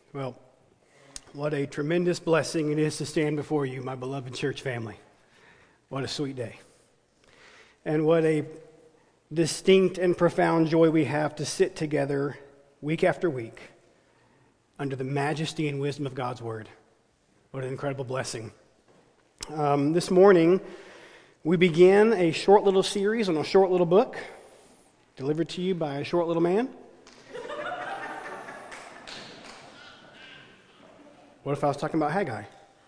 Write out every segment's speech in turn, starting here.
Well, what a tremendous blessing it is to stand before you, my beloved church family. What a sweet day. And what a distinct and profound joy we have to sit together week after week under the majesty and wisdom of God's Word. What an incredible blessing. This morning, we began a short little series on a short little book delivered to you by a short little man. What if I was talking about Haggai?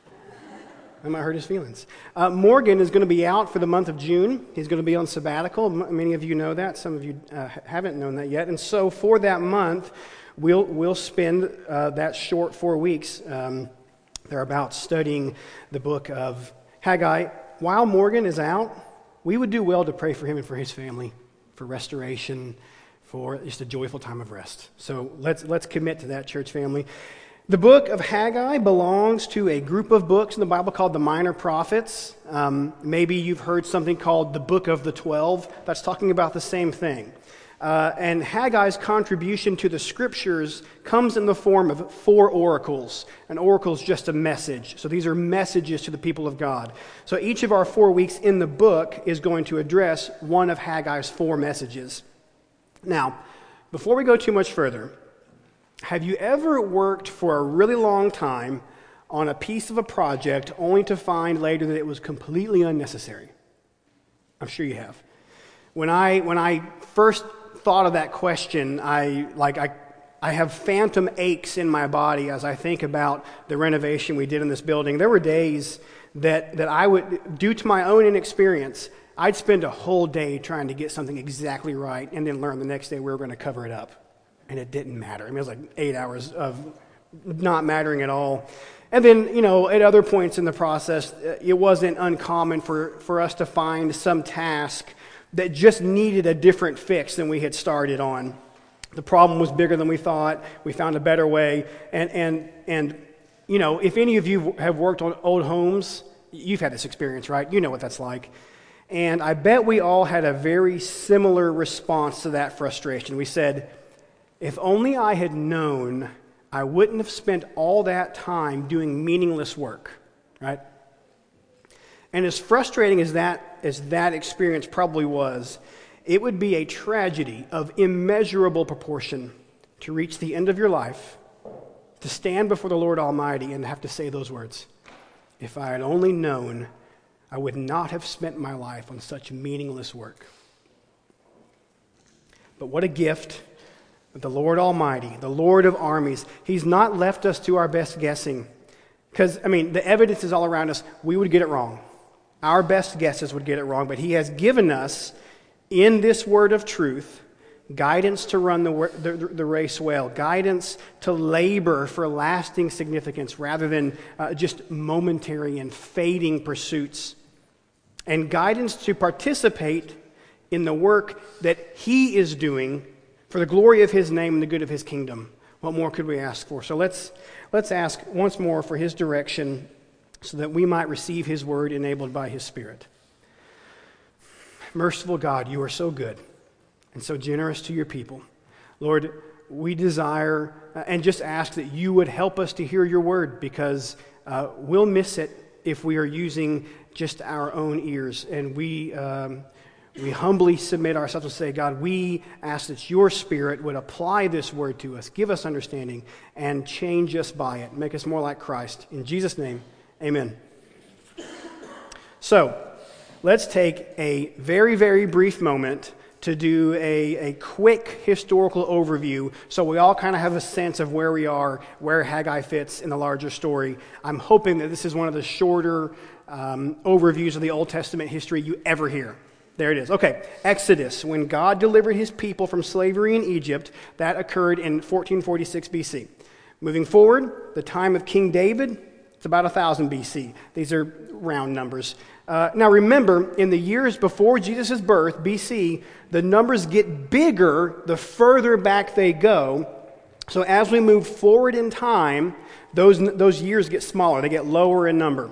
That might hurt his feelings. Morgan is going to be out for the month of June. He's going to be on sabbatical. Many of you know that. Some of you haven't known that yet. And so for that month, we'll spend that short 4 weeks thereabouts studying the book of Haggai. While Morgan is out, we would do well to pray for him and for his family, for restoration, for just a joyful time of rest. So let's commit to that, church family. The book of Haggai belongs to a group of books in the Bible called the Minor Prophets. Maybe you've heard something called the Book of the 12. That's talking about the same thing. And Haggai's contribution to the Scriptures comes in the form of 4 oracles. An oracle is just a message. So these are messages to the people of God. So each of our 4 weeks in the book is going to address one of Haggai's 4 messages. Now, before we go too much further, have you ever worked for a really long time on a piece of a project only to find later that it was completely unnecessary? I'm sure you have. When I first thought of that question, I have phantom aches in my body as I think about the renovation we did in this building. There were days that I would, due to my own inexperience, I'd spend a whole day trying to get something exactly right and then learn the next day we were going to cover it up. And it didn't matter. I mean, it was like 8 hours of not mattering at all. And then, at other points in the process, it wasn't uncommon for us to find some task that just needed a different fix than we had started on. The problem was bigger than we thought. We found a better way. And if any of you have worked on old homes, you've had this experience, right? You know what that's like. And I bet we all had a very similar response to that frustration. We said, if only I had known, I wouldn't have spent all that time doing meaningless work, right? And as frustrating as that experience probably was, it would be a tragedy of immeasurable proportion to reach the end of your life, to stand before the Lord Almighty and have to say those words. If I had only known, I would not have spent my life on such meaningless work. But what a gift. The Lord Almighty, the Lord of armies, He's not left us to our best guessing. Because, the evidence is all around us. We would get it wrong. Our best guesses would get it wrong. But He has given us, in this word of truth, guidance to run the race well, guidance to labor for lasting significance rather than just momentary and fading pursuits, and guidance to participate in the work that He is doing for the glory of His name and the good of His kingdom. What more could we ask for? So let's ask once more for His direction so that we might receive His word enabled by His Spirit. Merciful God, You are so good and so generous to Your people. Lord, we desire and just ask that You would help us to hear Your word, because we'll miss it if we are using just our own ears. And we humbly submit ourselves and say, God, we ask that Your Spirit would apply this word to us, give us understanding, and change us by it, make us more like Christ. In Jesus' name, amen. So, let's take a very, very brief moment to do a quick historical overview so we all kind of have a sense of where we are, where Haggai fits in the larger story. I'm hoping that this is one of the shorter overviews of the Old Testament history you ever hear. There it is. Okay, Exodus, when God delivered His people from slavery in Egypt, that occurred in 1446 BC. Moving forward, the time of King David, it's about 1000 BC. These are round numbers. Now remember, in the years before Jesus' birth, BC, the numbers get bigger the further back they go. So as we move forward in time, those years get smaller. They get lower in number.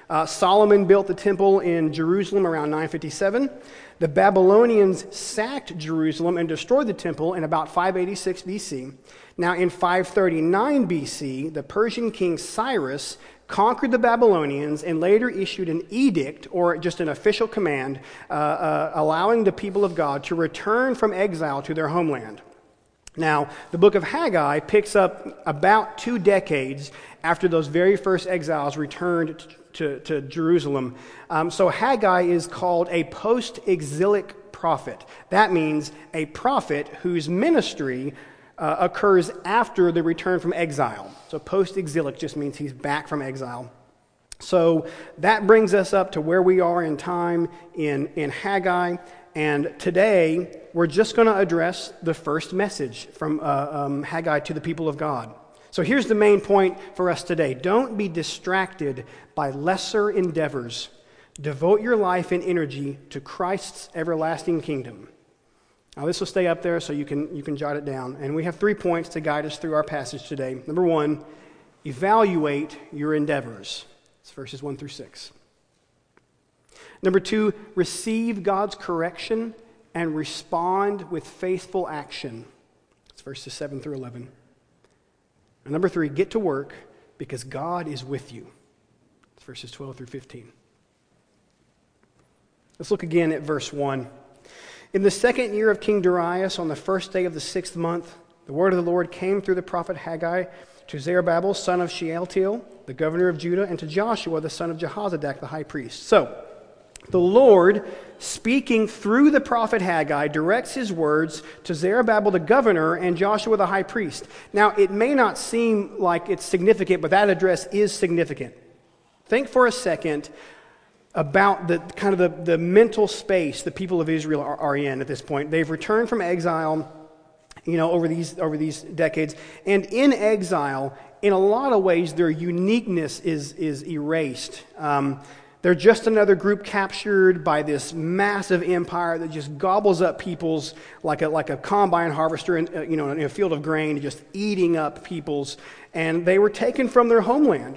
Solomon built the temple in Jerusalem around 957. The Babylonians sacked Jerusalem and destroyed the temple in about 586 BC. Now, in 539 BC, the Persian king Cyrus conquered the Babylonians and later issued an edict, or just an official command, allowing the people of God to return from exile to their homeland. Now, the book of Haggai picks up about 2 decades after those very first exiles returned to Jerusalem. So Haggai is called a post-exilic prophet. That means a prophet whose ministry occurs after the return from exile. So post-exilic just means he's back from exile. So that brings us up to where we are in time in Haggai. And today, we're just going to address the first message from Haggai to the people of God. So here's the main point for us today. Don't be distracted by lesser endeavors. Devote your life and energy to Christ's everlasting kingdom. Now, this will stay up there so you can jot it down. And we have 3 points to guide us through our passage today. Number 1, evaluate your endeavors. It's verses 1 through 6. Number 2, receive God's correction and respond with faithful action. It's verses 7 through 11. And number 3, get to work because God is with you. It's verses 12 through 15. Let's look again at verse 1. In the 2nd year of King Darius, on the 1st day of the 6th month, the word of the Lord came through the prophet Haggai to Zerubbabel, son of Shealtiel, the governor of Judah, and to Joshua, the son of Jehozadak, the high priest. So, the Lord, speaking through the prophet Haggai, directs his words to Zerubbabel the governor and Joshua the high priest. Now, it may not seem like it's significant, but that address is significant. Think for a second about the mental space the people of Israel are in at this point. They've returned from exile, over these decades, and in exile, in a lot of ways, their uniqueness is erased. They're just another group captured by this massive empire that just gobbles up peoples like a combine harvester in a field of grain, just eating up peoples. And they were taken from their homeland.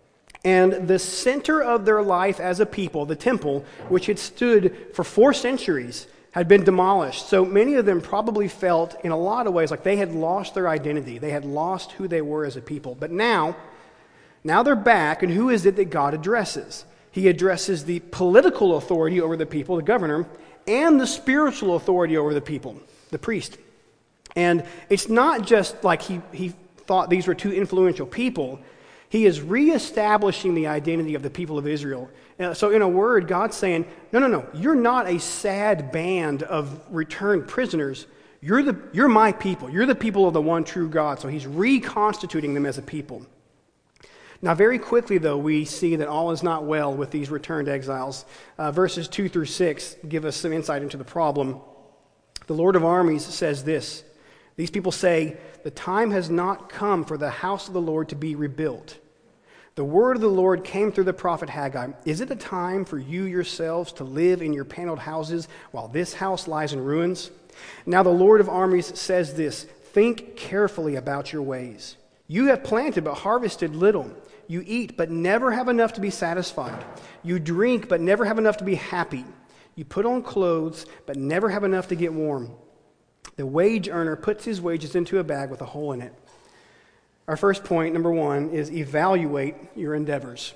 And the center of their life as a people, the temple, which had stood for 4 centuries, had been demolished. So many of them probably felt, in a lot of ways, like they had lost their identity. They had lost who they were as a people. But now they're back, and who is it that God addresses? He addresses the political authority over the people, the governor, and the spiritual authority over the people, the priest. And it's not just like he thought these were 2 influential people. He is reestablishing the identity of the people of Israel. So in a word, God's saying, no, you're not a sad band of returned prisoners. You're my people. You're the people of the one true God. So he's reconstituting them as a people. Now, very quickly, though, we see that all is not well with these returned exiles. Verses 2 through 6 give us some insight into the problem. The Lord of armies says this. These people say, the time has not come for the house of the Lord to be rebuilt. The word of the Lord came through the prophet Haggai. Is it a time for you yourselves to live in your paneled houses while this house lies in ruins? Now the Lord of armies says this, think carefully about your ways. You have planted but harvested little. You eat but never have enough to be satisfied. You drink but never have enough to be happy. You put on clothes but never have enough to get warm. The wage earner puts his wages into a bag with a hole in it. Our first point, number 1, is evaluate your endeavors.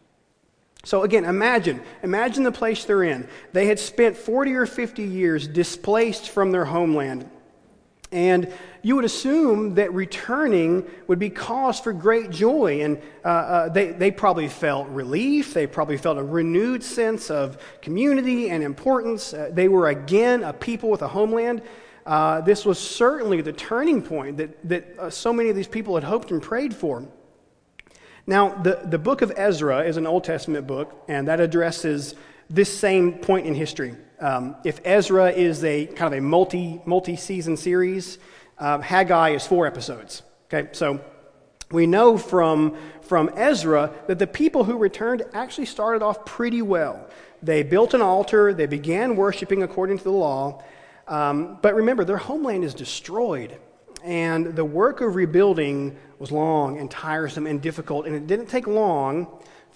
So again, imagine the place they're in. They had spent 40 or 50 years displaced from their homeland. And you would assume that returning would be cause for great joy. And they probably felt relief. They probably felt a renewed sense of community and importance. They were again a people with a homeland. This was certainly the turning point that so many of these people had hoped and prayed for. Now, the book of Ezra is an Old Testament book, and that addresses this same point in history. If Ezra is a kind of a multi-season series, Haggai is 4 episodes. Okay, so we know from Ezra that the people who returned actually started off pretty well. They built an altar, they began worshiping according to the law, but remember, their homeland is destroyed, and the work of rebuilding was long and tiresome and difficult, and it didn't take long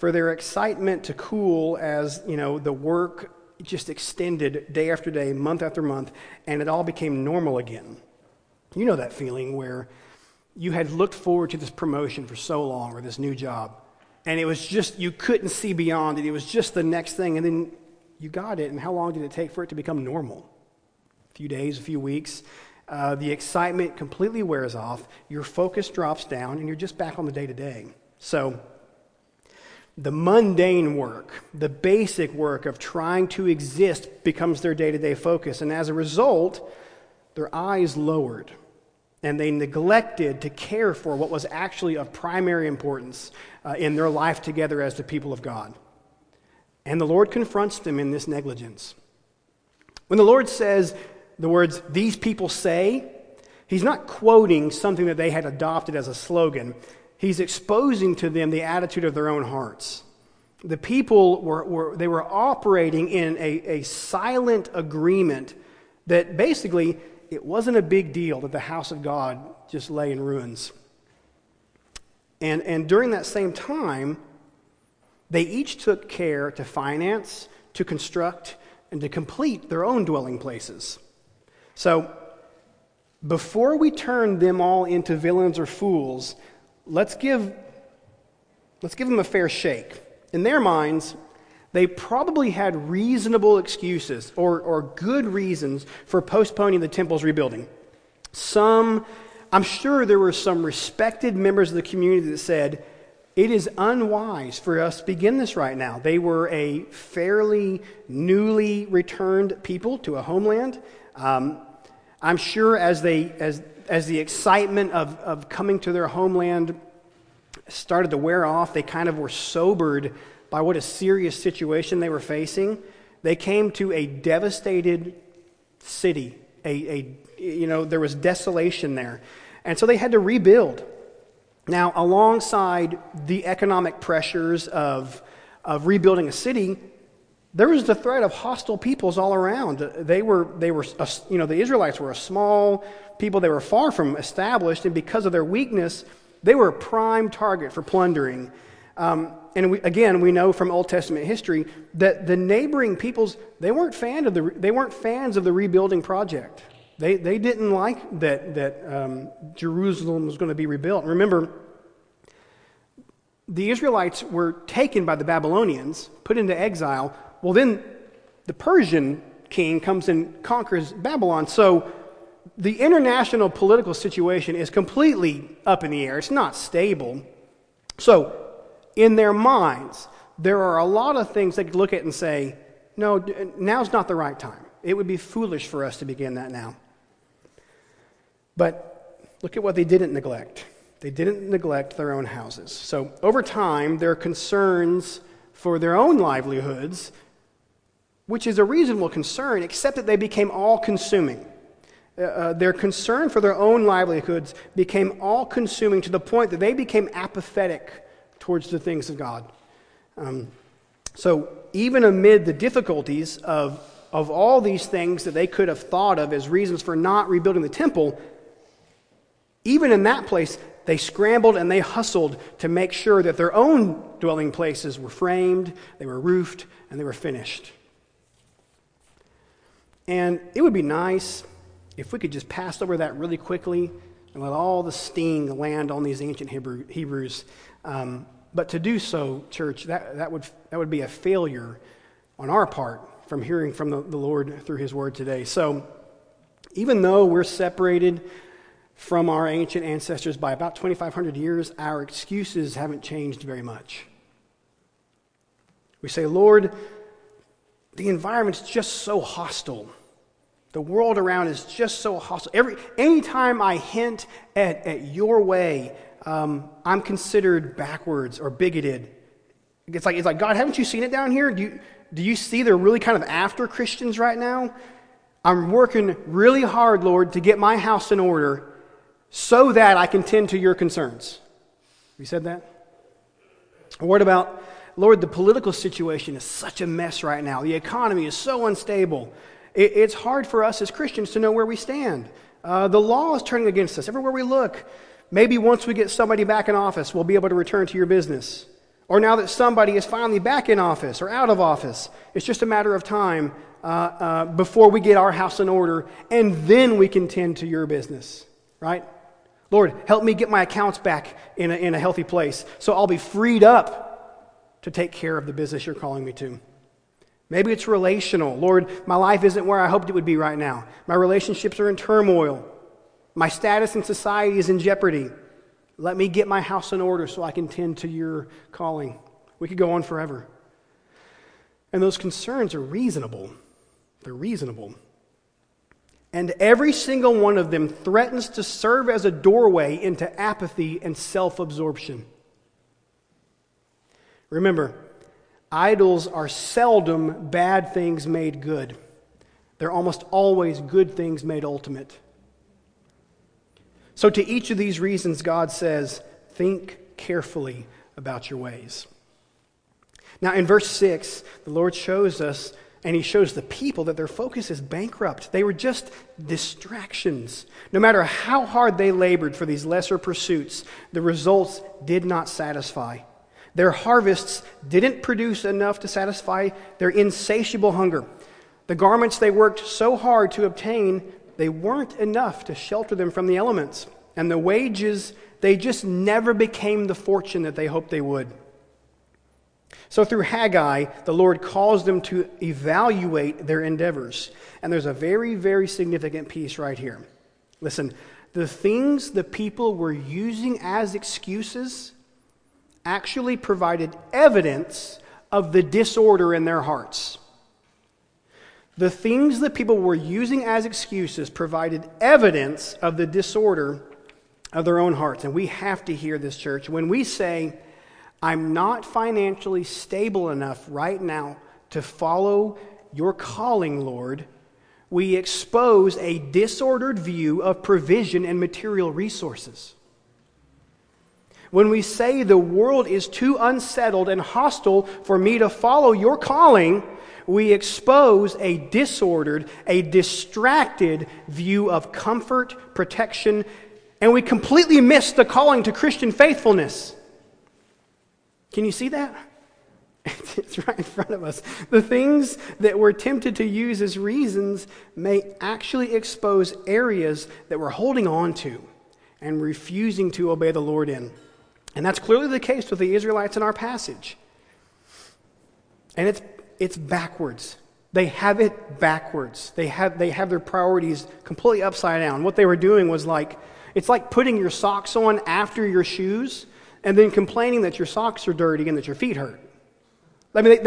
for their excitement to cool as, the work just extended day after day, month after month, and it all became normal again. You know that feeling where you had looked forward to this promotion for so long or this new job, and it was just, you couldn't see beyond it. It was just the next thing, and then you got it, and how long did it take for it to become normal? A few days, a few weeks. The excitement completely wears off, your focus drops down, and you're just back on the day-to-day. So, the mundane work, the basic work of trying to exist becomes their day-to-day focus. And as a result, their eyes lowered, and they neglected to care for what was actually of primary importance in their life together as the people of God. And the Lord confronts them in this negligence. When the Lord says the words, "these people say," he's not quoting something that they had adopted as a slogan. He's exposing to them the attitude of their own hearts. The people were operating in a silent agreement that basically it wasn't a big deal that the house of God just lay in ruins. And during that same time, they each took care to finance, to construct, and to complete their own dwelling places. So, before we turn them all into villains or fools, let's give them a fair shake. In their minds, they probably had reasonable excuses or good reasons for postponing the temple's rebuilding. I'm sure there were some respected members of the community that said, it is unwise for us to begin this right now. They were a fairly newly returned people to a homeland. I'm sure as the excitement of coming to their homeland started to wear off, they kind of were sobered by what a serious situation they were facing. They came to a devastated city. There was desolation there. And so they had to rebuild. Now, alongside the economic pressures of rebuilding a city, there was the threat of hostile peoples all around. The Israelites were a small people. They were far from established, and because of their weakness, they were a prime target for plundering. And we know from Old Testament history that the neighboring peoples, they weren't fans of the rebuilding project. They didn't like that Jerusalem was going to be rebuilt. Remember, the Israelites were taken by the Babylonians, put into exile. Well, then the Persian king comes and conquers Babylon. So the international political situation is completely up in the air. It's not stable. So in their minds, there are a lot of things they could look at and say, no, now's not the right time. It would be foolish for us to begin that now. But look at what they didn't neglect. They didn't neglect their own houses. So over time, their concerns for their own livelihoods, which is a reasonable concern, except that they became all-consuming. Their concern for their own livelihoods became all-consuming to the point that they became apathetic towards the things of God. So even amid the difficulties of all these things that they could have thought of as reasons for not rebuilding the temple, even in that place, they scrambled and they hustled to make sure that their own dwelling places were framed, they were roofed, and they were finished. And it would be nice if we could just pass over that really quickly and let all the sting land on these ancient Hebrews. But to do so, church, that would be a failure on our part from hearing from the Lord through His Word today. So even though we're separated from our ancient ancestors by about 2,500 years, our excuses haven't changed very much. We say, Lord, the environment's just so hostile. The world around is just so hostile. Anytime I hint at your way, I'm considered backwards or bigoted. It's like, God, haven't you seen it down here? Do you see they're really kind of after Christians right now? I'm working really hard, Lord, to get my house in order so that I can tend to your concerns. Have you said that? Or what about, Lord, the political situation is such a mess right now. The economy is so unstable. It's hard for us as Christians to know where we stand. The law is turning against us everywhere we look. Maybe once we get somebody back in office, we'll be able to return to your business. Or now that somebody is finally back in office or out of office, it's just a matter of time before we get our house in order, and then we can tend to your business, right? Lord, help me get my accounts back in a healthy place so I'll be freed up to take care of the business you're calling me to. Maybe it's relational. Lord, my life isn't where I hoped it would be right now. My relationships are in turmoil. My status in society is in jeopardy. Let me get my house in order so I can tend to your calling. We could go on forever. And those concerns are reasonable. They're reasonable. And every single one of them threatens to serve as a doorway into apathy and self-absorption. Remember, idols are seldom bad things made good. They're almost always good things made ultimate. So to each of these reasons, God says, think carefully about your ways. Now in verse 6, the Lord shows us, and he shows the people, that their focus is bankrupt. They were just distractions. No matter how hard they labored for these lesser pursuits, the results did not satisfy. Their harvests didn't produce enough to satisfy their insatiable hunger. The garments they worked so hard to obtain, they weren't enough to shelter them from the elements. And the wages, they just never became the fortune that they hoped they would. So through Haggai, the Lord calls them to evaluate their endeavors. And there's a very, very significant piece right here. Listen, the things the people were using as excuses actually provided evidence of the disorder in their hearts. The things that people were using as excuses provided evidence of the disorder of their own hearts. And we have to hear this, church. When we say, I'm not financially stable enough right now to follow your calling, Lord, we expose a disordered view of provision and material resources. When we say the world is too unsettled and hostile for me to follow your calling, we expose a disordered, a distracted view of comfort, protection, and we completely miss the calling to Christian faithfulness. Can you see that? It's right in front of us. The things that we're tempted to use as reasons may actually expose areas that we're holding on to and refusing to obey the Lord in. And that's clearly the case with the Israelites in our passage. And it's backwards. They have it backwards. They have their priorities completely upside down. What they were doing was it's like putting your socks on after your shoes and then complaining that your socks are dirty and that your feet hurt. I mean,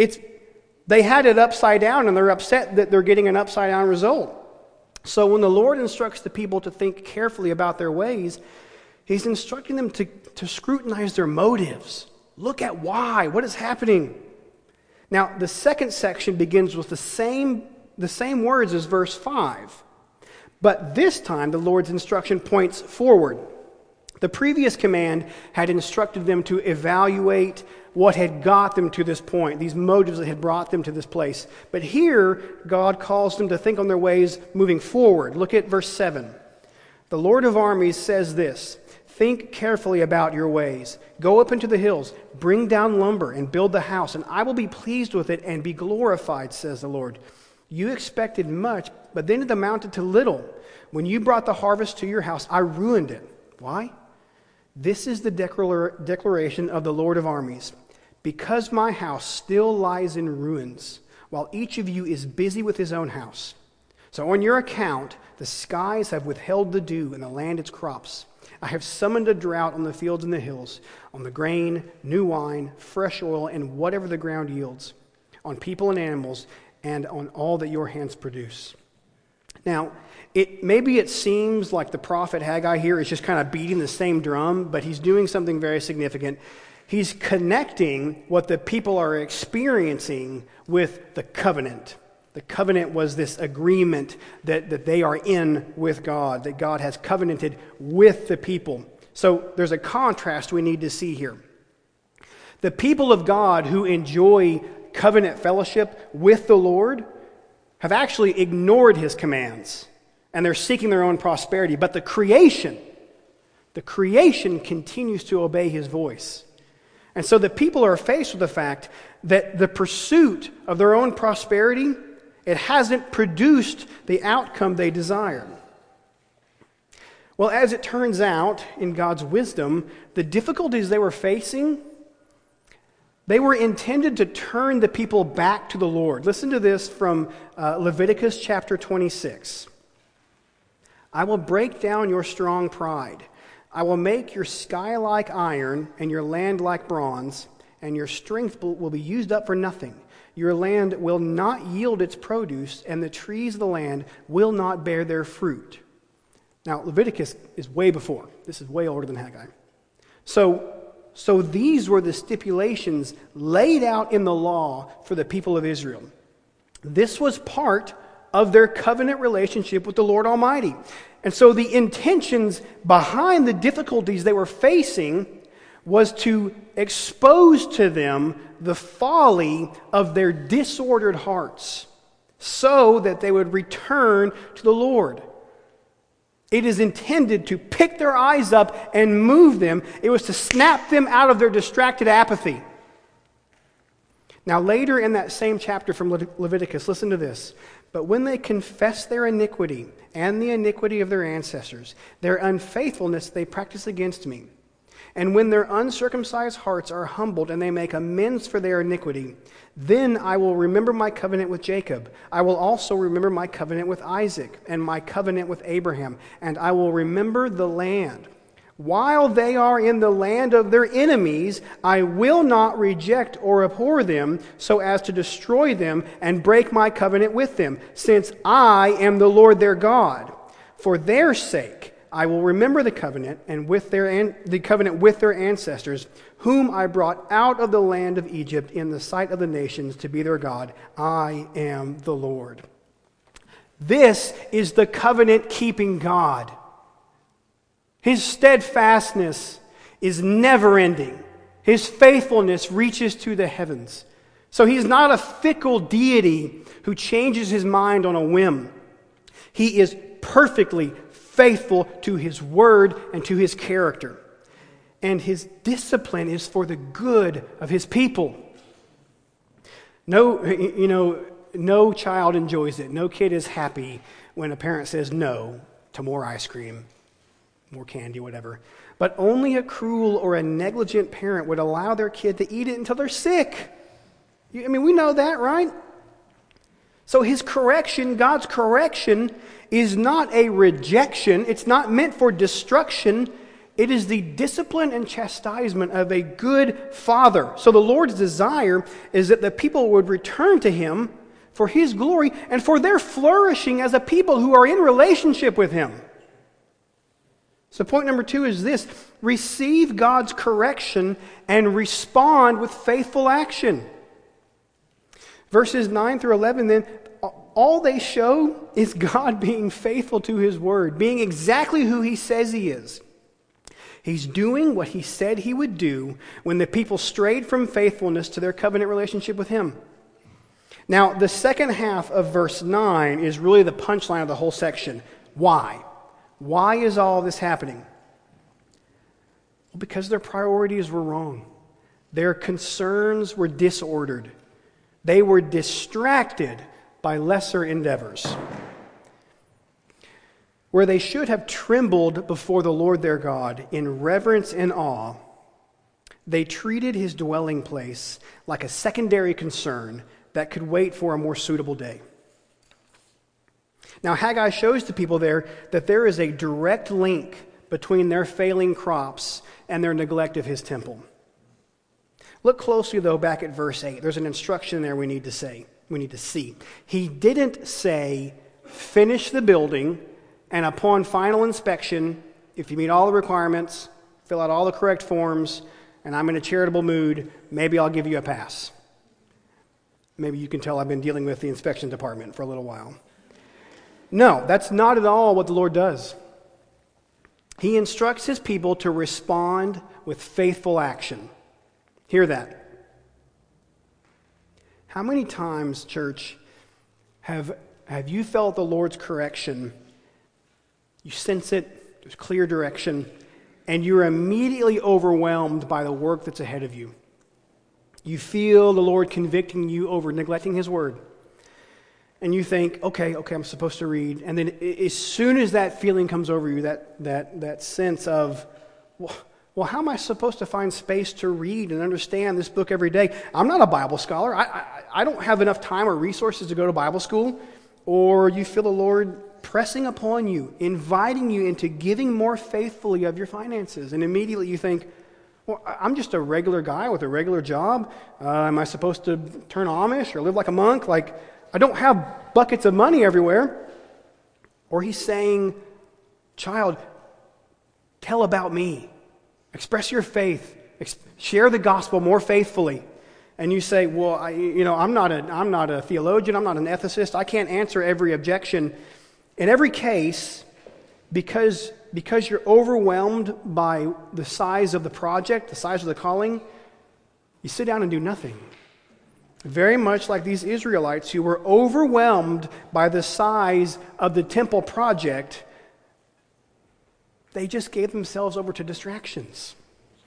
they had it upside down, and they're upset that they're getting an upside down result. So when the Lord instructs the people to think carefully about their ways, He's instructing them to scrutinize their motives. Look at why. What is happening? Now, the second section begins with the same words as verse 5. But this time, the Lord's instruction points forward. The previous command had instructed them to evaluate what had got them to this point, these motives that had brought them to this place. But here, God calls them to think on their ways moving forward. Look at verse 7. The Lord of armies says this, think carefully about your ways. Go up into the hills, bring down lumber, and build the house, and I will be pleased with it and be glorified, says the Lord. You expected much, but then it amounted to little. When you brought the harvest to your house, I ruined it. Why? This is the declaration of the Lord of armies. Because my house still lies in ruins, while each of you is busy with his own house. So on your account, the skies have withheld the dew, and the land its crops. I have summoned a drought on the fields and the hills, on the grain, new wine, fresh oil, and whatever the ground yields, on people and animals, and on all that your hands produce. Now, maybe it seems like the prophet Haggai here is just kind of beating the same drum, but he's doing something very significant. He's connecting what the people are experiencing with the covenant. The covenant was this agreement that they are in with God, that God has covenanted with the people. So there's a contrast we need to see here. The people of God who enjoy covenant fellowship with the Lord have actually ignored his commands, and they're seeking their own prosperity. But the creation continues to obey his voice. And so the people are faced with the fact that the pursuit of their own prosperity, it hasn't produced the outcome they desired. Well, as it turns out, in God's wisdom, the difficulties they were facing, they were intended to turn the people back to the Lord. Listen to this from Leviticus chapter 26. I will break down your strong pride. I will make your sky like iron and your land like bronze, and your strength will be used up for nothing. Your land will not yield its produce, and the trees of the land will not bear their fruit. Now, Leviticus is way before. This is way older than Haggai. So these were the stipulations laid out in the law for the people of Israel. This was part of their covenant relationship with the Lord Almighty. And so the intentions behind the difficulties they were facing was to expose to them the folly of their disordered hearts so that they would return to the Lord. It is intended to pick their eyes up and move them. It was to snap them out of their distracted apathy. Now, later in that same chapter from Leviticus, listen to this. But when they confess their iniquity and the iniquity of their ancestors, their unfaithfulness they practice against me, and when their uncircumcised hearts are humbled and they make amends for their iniquity, then I will remember my covenant with Jacob. I will also remember my covenant with Isaac and my covenant with Abraham, and I will remember the land. While they are in the land of their enemies, I will not reject or abhor them so as to destroy them and break my covenant with them, since I am the Lord their God. For their sake, I will remember the covenant with their ancestors, whom I brought out of the land of Egypt in the sight of the nations to be their God. I am the Lord. This is the covenant-keeping God. His steadfastness is never-ending. His faithfulness reaches to the heavens. So he's not a fickle deity who changes his mind on a whim. He is perfectly faithful to his word and to his character. And his discipline is for the good of his people. No child enjoys it. No kid is happy when a parent says no to more ice cream, more candy, whatever. But only a cruel or a negligent parent would allow their kid to eat it until they're sick. I mean, we know that, right? So his correction, God's correction, is not a rejection. It's not meant for destruction. It is the discipline and chastisement of a good father. So the Lord's desire is that the people would return to him for his glory and for their flourishing as a people who are in relationship with him. So point number 2 is this: receive God's correction and respond with faithful action. Verses 9 through 11 then, all they show is God being faithful to his word, being exactly who he says he is. He's doing what he said he would do when the people strayed from faithfulness to their covenant relationship with him. Now, the second half of verse 9 is really the punchline of the whole section. Why? Why is all this happening? Well, because their priorities were wrong. Their concerns were disordered. They were distracted by lesser endeavors. Where they should have trembled before the Lord their God in reverence and awe, they treated his dwelling place like a secondary concern that could wait for a more suitable day. Now, Haggai shows the people there that there is a direct link between their failing crops and their neglect of his temple. Look closely, though, back at verse 8. There's an instruction there we need to see. He didn't say, finish the building, and upon final inspection, if you meet all the requirements, fill out all the correct forms, and I'm in a charitable mood, maybe I'll give you a pass. Maybe you can tell I've been dealing with the inspection department for a little while. No, that's not at all what the Lord does. He instructs his people to respond with faithful action. Hear that. How many times, church, have you felt the Lord's correction? You sense it, there's clear direction, and you're immediately overwhelmed by the work that's ahead of you. You feel the Lord convicting you over neglecting His Word. And you think, okay, I'm supposed to read. And then as soon as that feeling comes over you, that sense of, well, how am I supposed to find space to read and understand this book every day? I'm not a Bible scholar. I don't have enough time or resources to go to Bible school. Or you feel the Lord pressing upon you, inviting you into giving more faithfully of your finances. And immediately you think, well, I'm just a regular guy with a regular job. Am I supposed to turn Amish or live like a monk? Like, I don't have buckets of money everywhere. Or He's saying, child, tell about me. Express your faith. Share the gospel more faithfully. And you say, well, I'm not a theologian. I'm not an ethicist. I can't answer every objection. In every case, because you're overwhelmed by the size of the project, the size of the calling, you sit down and do nothing. Very much like these Israelites who were overwhelmed by the size of the temple project, they just gave themselves over to distractions.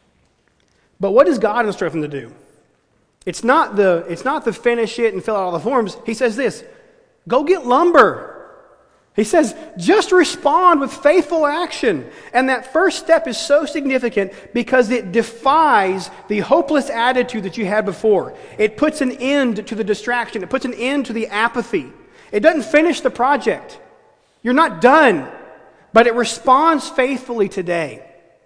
But what does God instruct them to do? It's not the finish it and fill out all the forms. He says this, go get lumber. He says, just respond with faithful action. And that first step is so significant because it defies the hopeless attitude that you had before. It puts an end to the distraction. It puts an end to the apathy. It doesn't finish the project. You're not done, but it responds faithfully today.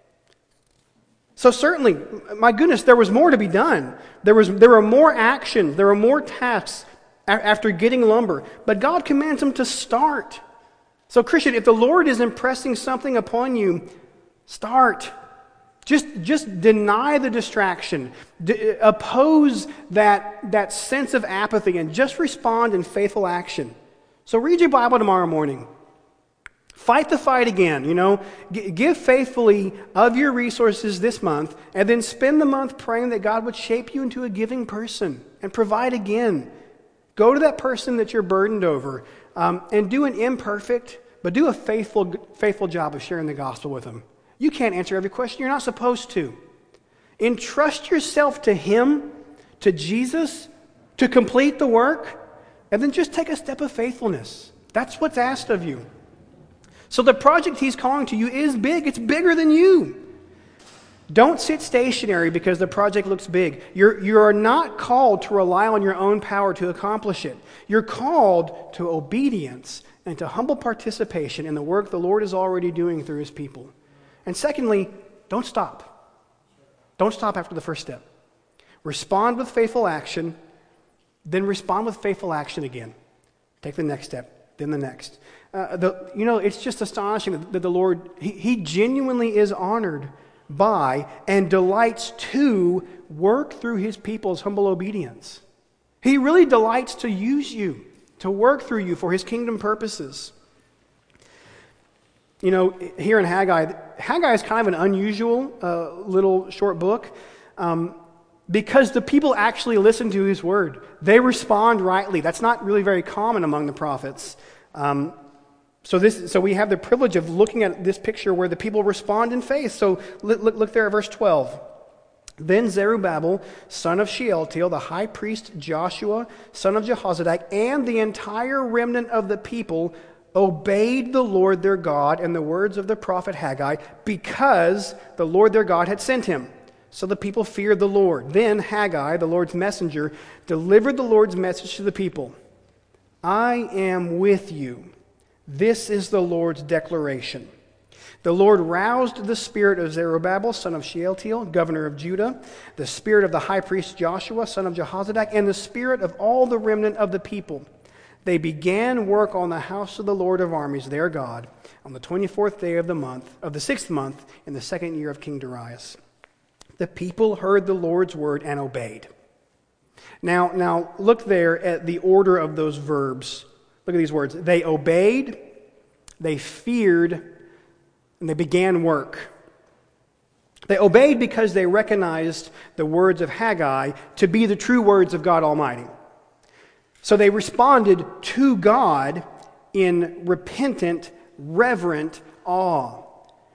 So certainly, my goodness, there was more to be done. There were more actions. There were more tasks after getting lumber. But God commands them to start. So Christian, if the Lord is impressing something upon you, start. Just deny the distraction. Oppose that sense of apathy and just respond in faithful action. So read your Bible tomorrow morning. Fight the fight again, Give faithfully of your resources this month, and then spend the month praying that God would shape you into a giving person and provide again. Go to that person that you're burdened over and do an imperfect, but do a faithful job of sharing the gospel with them. You can't answer every question. You're not supposed to. Entrust yourself to Him, to Jesus, to complete the work, and then just take a step of faithfulness. That's what's asked of you. So the project He's calling to you is big. It's bigger than you. Don't sit stationary because the project looks big. You are not called to rely on your own power to accomplish it. You're called to obedience and to humble participation in the work the Lord is already doing through His people. And secondly, don't stop. Don't stop after the first step. Respond with faithful action, then respond with faithful action again. Take the next step, then the next. It's just astonishing that the Lord, He genuinely is honored by and delights to work through His people's humble obedience. He really delights to use you, to work through you for His kingdom purposes. Here in Haggai is kind of an unusual little short book because the people actually listen to His word. They respond rightly. That's not really very common among the prophets. So we have the privilege of looking at this picture where the people respond in faith. So look there at verse 12. Then Zerubbabel, son of Shealtiel, the high priest Joshua, son of Jehozadak, and the entire remnant of the people obeyed the Lord their God and the words of the prophet Haggai because the Lord their God had sent him. So the people feared the Lord. Then Haggai, the Lord's messenger, delivered the Lord's message to the people. I am with you. This is the Lord's declaration. The Lord roused the spirit of Zerubbabel, son of Shealtiel, governor of Judah, the spirit of the high priest Joshua, son of Jehozadak, and the spirit of all the remnant of the people. They began work on the house of the Lord of armies, their God, on the 24th day of the 6th month, in the second year of King Darius. The people heard the Lord's word and obeyed. Now look there at the order of those verbs. Look at these words. They obeyed, they feared, and they began work. They obeyed because they recognized the words of Haggai to be the true words of God Almighty. So they responded to God in repentant, reverent awe.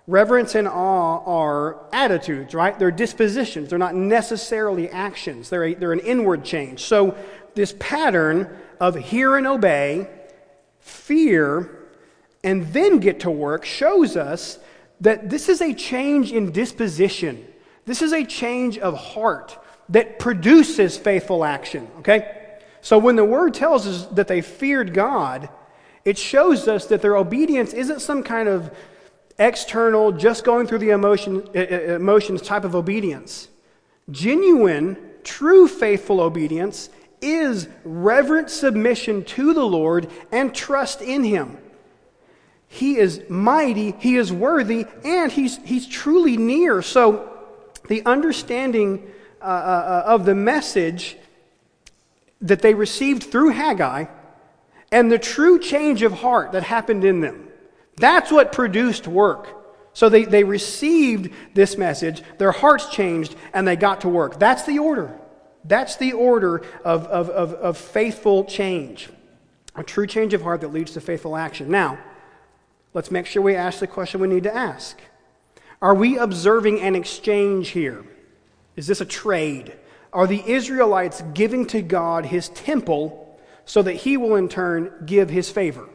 Reverence and awe are attitudes, right? They're dispositions. They're not necessarily actions. They're an inward change. So this pattern of hear and obey, fear, and then get to work shows us that this is a change in disposition. This is a change of heart that produces faithful action, okay? So when the Word tells us that they feared God, it shows us that their obedience isn't some kind of external, just going through the emotions type of obedience. Genuine, true faithful obedience is reverent submission to the Lord and trust in Him. He is mighty, He is worthy, and He's truly near. So the understanding of the message that they received through Haggai and the true change of heart that happened in them, that's what produced work. So they received this message, their hearts changed, and they got to work. That's the order. That's the order of faithful change. A true change of heart that leads to faithful action. Now, let's make sure we ask the question we need to ask. Are we observing an exchange here? Is this a trade? Are the Israelites giving to God His temple so that He will in turn give His favor?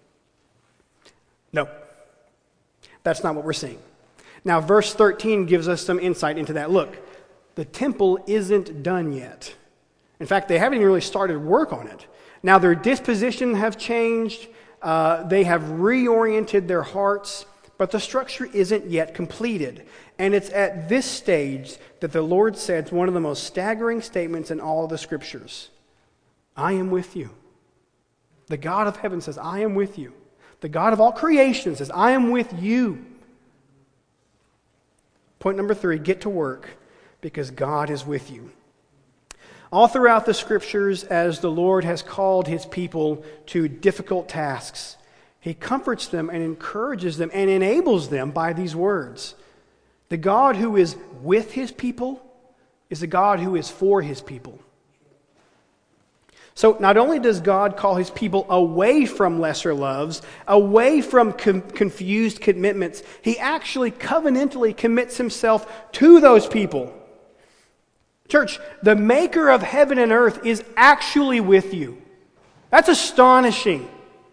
No. That's not what we're seeing. Now, verse 13 gives us some insight into that. Look, the temple isn't done yet. In fact, they haven't even really started work on it. Now, their disposition have changed. They have reoriented their hearts, but the structure isn't yet completed. And it's at this stage that the Lord says one of the most staggering statements in all of the Scriptures. I am with you. The God of heaven says, I am with you. The God of all creation says, I am with you. Point number 3, get to work because God is with you. All throughout the Scriptures, as the Lord has called His people to difficult tasks, He comforts them and encourages them and enables them by these words. The God who is with His people is the God who is for His people. So not only does God call His people away from lesser loves, away from confused commitments, He actually covenantally commits Himself to those people. Church, the Maker of heaven and earth is actually with you. That's astonishing.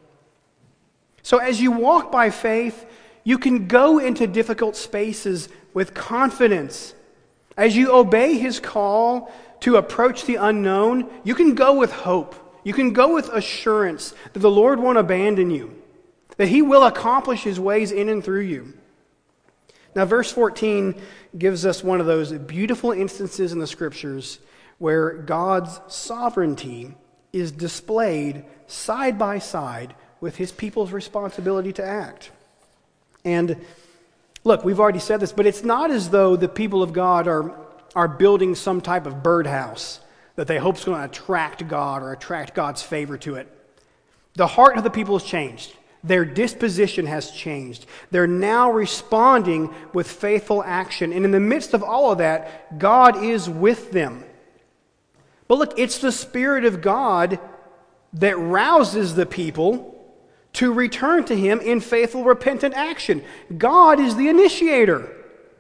So as you walk by faith, you can go into difficult spaces with confidence. As you obey His call to approach the unknown, you can go with hope. You can go with assurance that the Lord won't abandon you, that He will accomplish His ways in and through you. Now, verse 14 gives us one of those beautiful instances in the Scriptures where God's sovereignty is displayed side by side with His people's responsibility to act. And look, we've already said this, but it's not as though the people of God are building some type of birdhouse that they hope is going to attract God or attract God's favor to it. The heart of the people has changed. Their disposition has changed. They're now responding with faithful action. And in the midst of all of that, God is with them. But look, it's the Spirit of God that rouses the people to return to Him in faithful, repentant action. God is the initiator.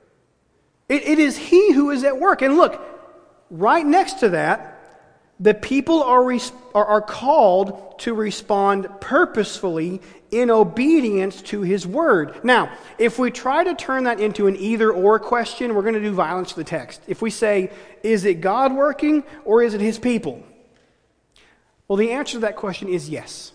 It is He who is at work. And look, right next to that, the people are called to respond purposefully in obedience to His Word. Now, if we try to turn that into an either-or question, we're going to do violence to the text. If we say, is it God working or is it His people? Well, the answer to that question is yes.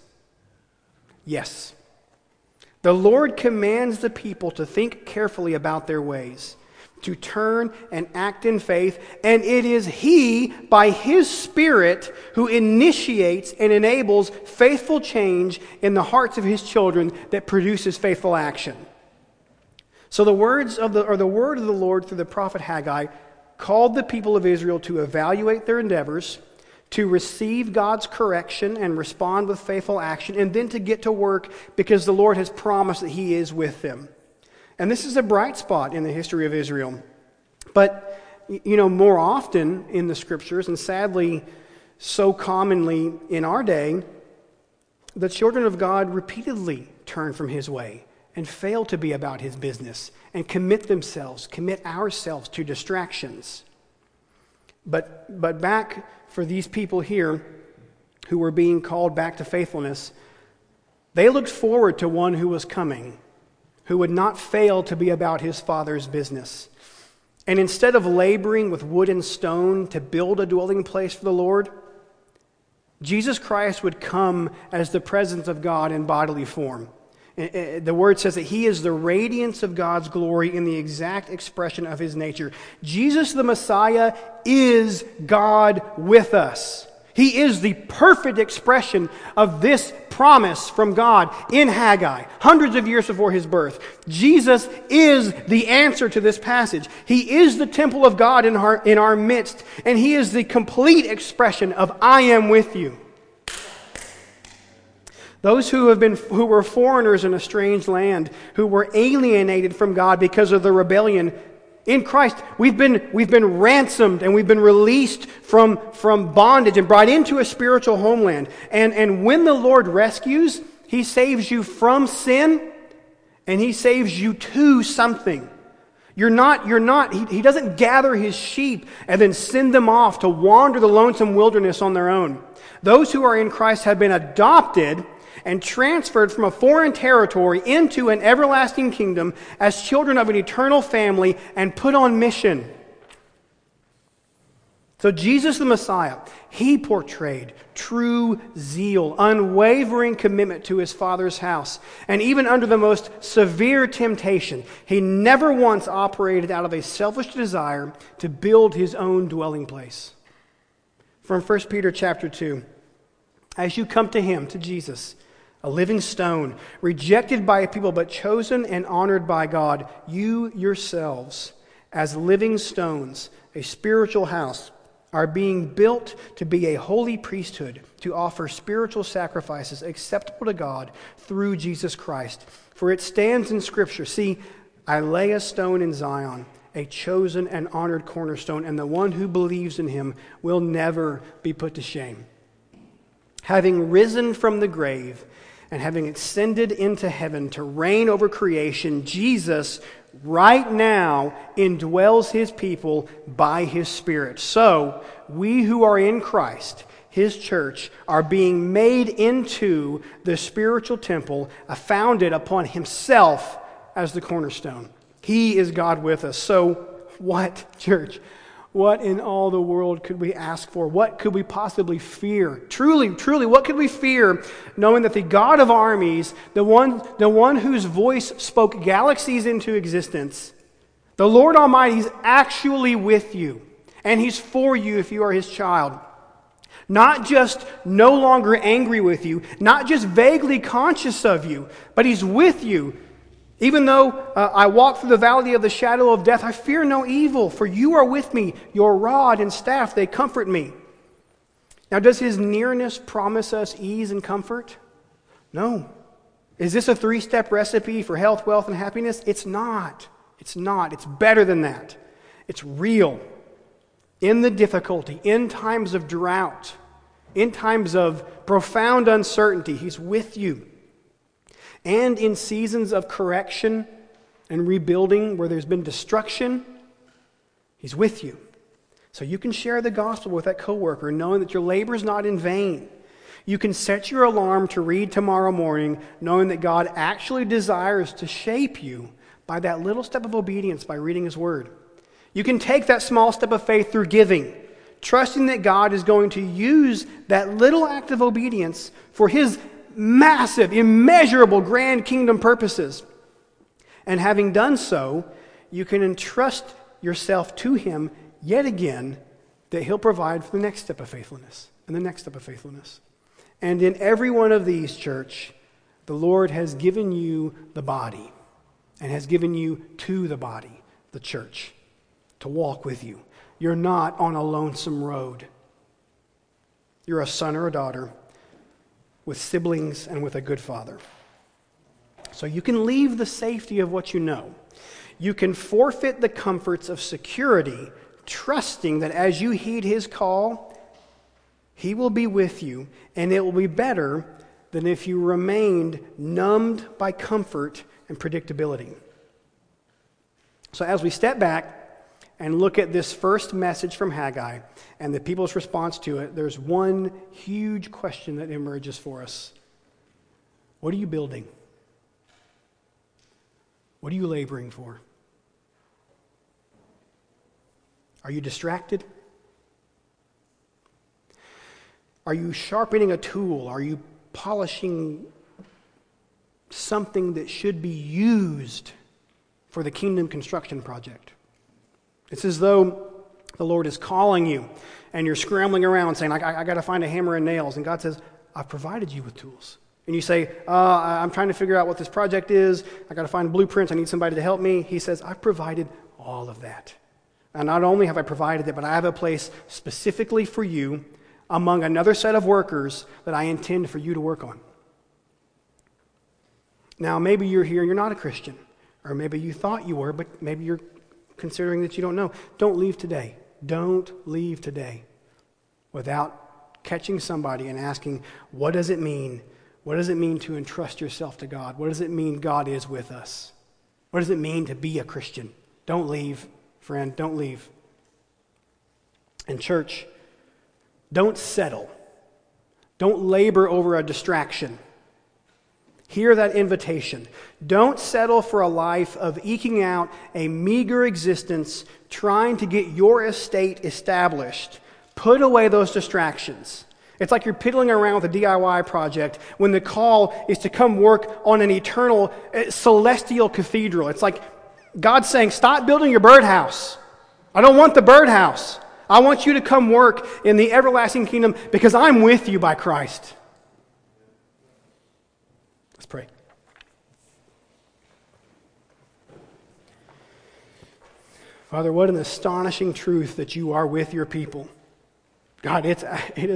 Yes. The Lord commands the people to think carefully about their ways, to turn and act in faith, and it is He, by His Spirit, who initiates and enables faithful change in the hearts of His children that produces faithful action. So the word of the Lord through the prophet Haggai called the people of Israel to evaluate their endeavors, to receive God's correction and respond with faithful action, and then to get to work because the Lord has promised that He is with them. And this is a bright spot in the history of Israel. But, more often in the Scriptures, and sadly so commonly in our day, the children of God repeatedly turn from His way and fail to be about his business and commit ourselves to distractions. But back for these people here who were being called back to faithfulness, they looked forward to one who was coming, who would not fail to be about his Father's business. And instead of laboring with wood and stone to build a dwelling place for the Lord, Jesus Christ would come as the presence of God in bodily form. The word says that he is the radiance of God's glory in the exact expression of his nature. Jesus the Messiah is God with us. He is the perfect expression of this promise from God in Haggai, hundreds of years before his birth. Jesus is the answer to this passage. He is the temple of God in our midst, and he is the complete expression of I am with you. Those who were foreigners in a strange land, who were alienated from God because of the rebellion, in Christ, we've been ransomed and we've been released from bondage and brought into a spiritual homeland. And when the Lord rescues, he saves you from sin and he saves you to something. He doesn't gather his sheep and then send them off to wander the lonesome wilderness on their own. Those who are in Christ have been adopted and transferred from a foreign territory into an everlasting kingdom as children of an eternal family and put on mission. So Jesus the Messiah, he portrayed true zeal, unwavering commitment to his Father's house. And even under the most severe temptation, he never once operated out of a selfish desire to build his own dwelling place. From 1 Peter chapter 2, as you come to him, to Jesus, a living stone, rejected by people but chosen and honored by God, you yourselves, as living stones, a spiritual house, are being built to be a holy priesthood, to offer spiritual sacrifices acceptable to God through Jesus Christ. For it stands in Scripture, see, I lay a stone in Zion, a chosen and honored cornerstone, and the one who believes in him will never be put to shame. Having risen from the grave, and having ascended into heaven to reign over creation, Jesus right now indwells his people by his Spirit. So, we who are in Christ, his church, are being made into the spiritual temple, founded upon himself as the cornerstone. He is God with us. So, what, church? What in all the world could we ask for? What could we possibly fear? Truly, what could we fear knowing that the God of armies, the one whose voice spoke galaxies into existence, the Lord Almighty is actually with you, and he's for you if you are his child. Not just no longer angry with you, not just vaguely conscious of you, but he's with you. Even though I walk through the valley of the shadow of death, I fear no evil, for you are with me. Your rod and staff, they comfort me. Now, does his nearness promise us ease and comfort? No. Is this a 3-step recipe for health, wealth, and happiness? It's not. It's not. It's better than that. It's real. In the difficulty, in times of drought, in times of profound uncertainty, he's with you. And in seasons of correction and rebuilding where there's been destruction, he's with you. So you can share the gospel with that coworker knowing that your labor is not in vain. You can set your alarm to read tomorrow morning knowing that God actually desires to shape you by that little step of obedience by reading his word. You can take that small step of faith through giving, trusting that God is going to use that little act of obedience for his massive, immeasurable, grand kingdom purposes. And having done so, you can entrust yourself to him yet again that he'll provide for the next step of faithfulness and the next step of faithfulness. And in every one of these, church, the Lord has given you the body and has given you to the body, the church, to walk with you. You're not on a lonesome road. You're a son or a daughter with siblings and with a good father. So you can leave the safety of what you know. You can forfeit the comforts of security, trusting that as you heed his call, he will be with you, and it will be better than if you remained numbed by comfort and and predictability. So as we step back and look at this first message from Haggai and the people's response to it, there's one huge question that emerges for us. What are you building? What are you laboring for? Are you distracted? Are you sharpening a tool? Are you polishing something that should be used for the kingdom construction project? It's as though the Lord is calling you and you're scrambling around saying, I got to find a hammer and nails. And God says, I've provided you with tools. And you say, I'm trying to figure out what this project is. I got to find blueprints. I need somebody to help me. He says, I've provided all of that. And not only have I provided it, but I have a place specifically for you among another set of workers that I intend for you to work on. Now, maybe you're here and you're not a Christian. Or maybe you thought you were, but maybe you're considering that you don't know. Don't leave today. Don't leave today without catching somebody and asking, what does it mean? What does it mean to entrust yourself to God? What does it mean God is with us? What does it mean to be a Christian? Don't leave, friend. Don't leave. And church, don't settle. Don't labor over a distraction. Hear that invitation. Don't settle for a life of eking out a meager existence, trying to get your estate established. Put away those distractions. It's like you're piddling around with a DIY project when the call is to come work on an eternal, celestial cathedral. It's like God's saying, stop building your birdhouse. I don't want the birdhouse. I want you to come work in the everlasting kingdom because I'm with you by Christ. Let's pray. Father, what an astonishing truth that you are with your people. God, it is